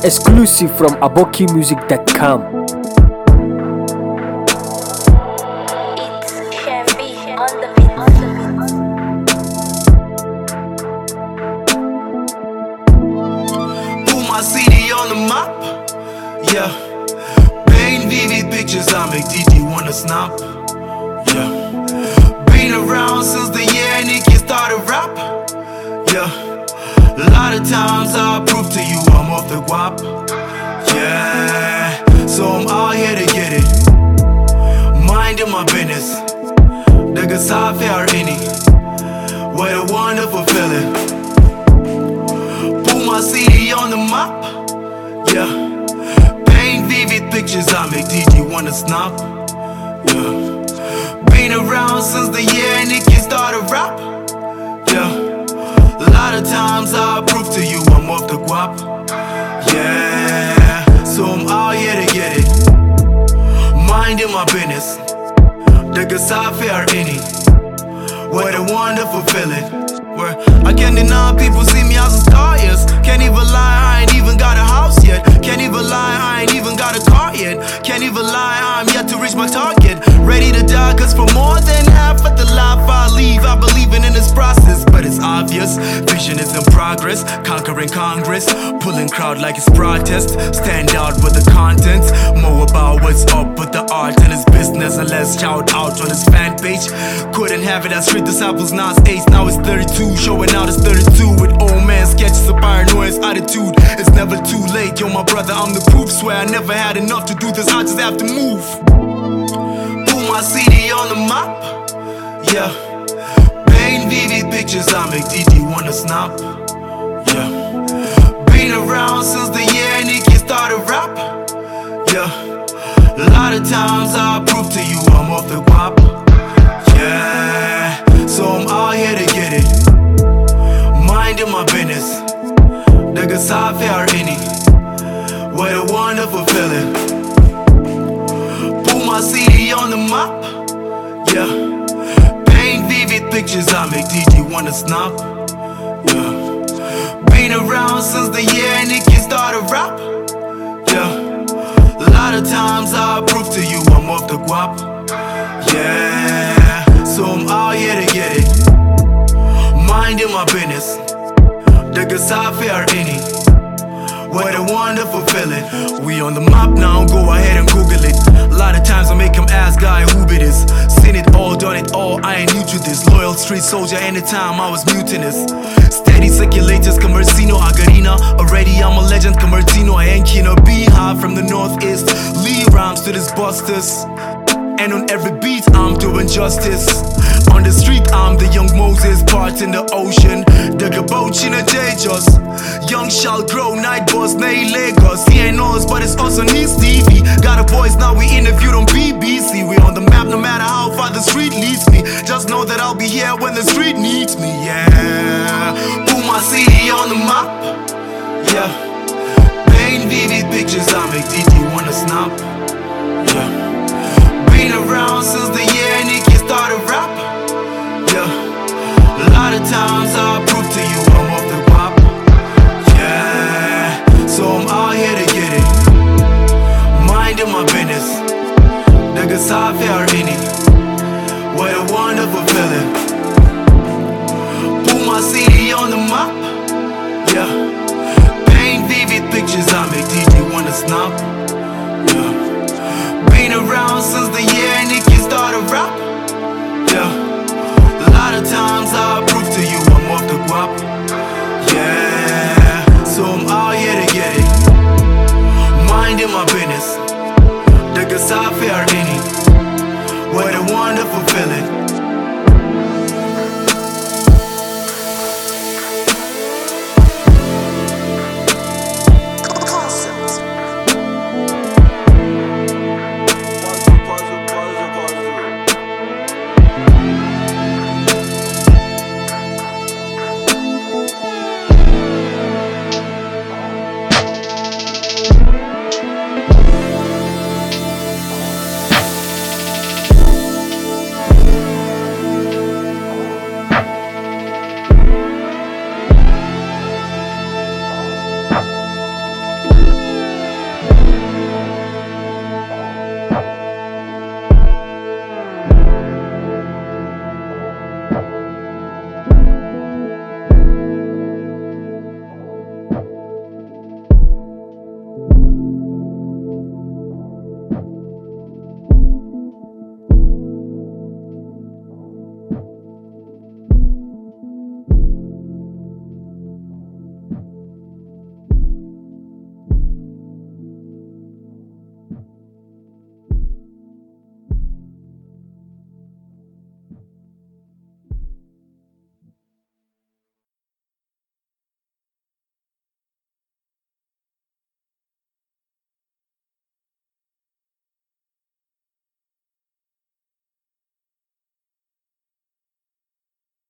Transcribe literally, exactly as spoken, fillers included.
Exclusive from aboki music dot com. Put my C D on the map, yeah. Paint vivid pictures, I make D J wanna snap, yeah. Been around since the year Nicki started rap, yeah. A lot of times I prove to you I'm off the guap, yeah. So I'm out here to get it, minding my business. Daga safe har ini, what a wonderful feeling. Put my C D on the map, yeah. Paint vivid pictures, I make D J wanna snap, yeah. Been around since the year Nicki started rap, yeah. A lot of times I prove to you I'm off the guap, yeah. So I'm out here to get it, minding my business. Daga safe har ini, what a wonderful feeling. Where I can't deny people see me as a star, yes. Can't even lie, I ain't even got a house yet. Can't even lie, I ain't even got a car yet. Can't even lie, I'm yet to reach my target. Ready to die, cause for more than half of the life I leave, I believe in this process, but it's obvious. Vision is in progress, conquering Congress, pulling crowd like it's protest. Stand out with the content, more about what's up with the art and his business, and let's shout out on his fan page. Couldn't have it as Street Disciples, Nas Ace, now it's thirty-two, showing out as thirty-two with old man sketches of paranoia's attitude. It's never too late, yo my brother, I'm the proof. Swear I never had enough to do this, I just have to move. Put my C D on the map, yeah. Paint vivid pictures, I make D J wanna snap, yeah. Been around since the year Nicki started rap, yeah. A lot of times I prove to you I'm off the guap, yeah. So I'm out here to get it, minding my business. Daga safe har ini, what a wonderful feeling. Put my C D on the map, yeah. Paint vivid pictures, I make D J wanna snap, yeah. Been around since the year Nicki started rap, yeah. A lot of times I prove to you I'm off the guap, yeah. So I'm out here to get it, minding my business. Daga safe har ini, what a wonderful feeling. We on the map now, go ahead and Google it. A lot of times I make him ask guy who be this. Seen it all, done it all, I ain't new to this. Loyal street soldier anytime I was mutinous. Steady circulators, Commercino, Agarina. Already I'm a legend, Commercino. I ain't keen to be high from the northeast. Lee rhymes to this busters, and on every beat I'm doing justice. On the street I'm the young Moses, part in the ocean. Daga boach in a J-Jos. Young shall grow, night boss, nay Lagos. He ain't ours, but it's us on his T V. Got a voice now, we interviewed on B B C. We on the map no matter how far the street leads me. Just know that I'll be here when the street needs me, yeah. Put my C D on the map, yeah. Paint vivid pictures, I make D J wanna snap, yeah. Been around since the year Nicki started rap, yeah. A lot of times I prove to you I'm off the guap, yeah. So I'm out here to get it, minding my business. Daga safe har ini, what a wonderful feeling. Put my C D on the map, yeah. Paint vivid pictures, I make D J wanna snap, yeah. Been around since the year Nicki started rap, yeah. A lot of times I prove to you I'm off it.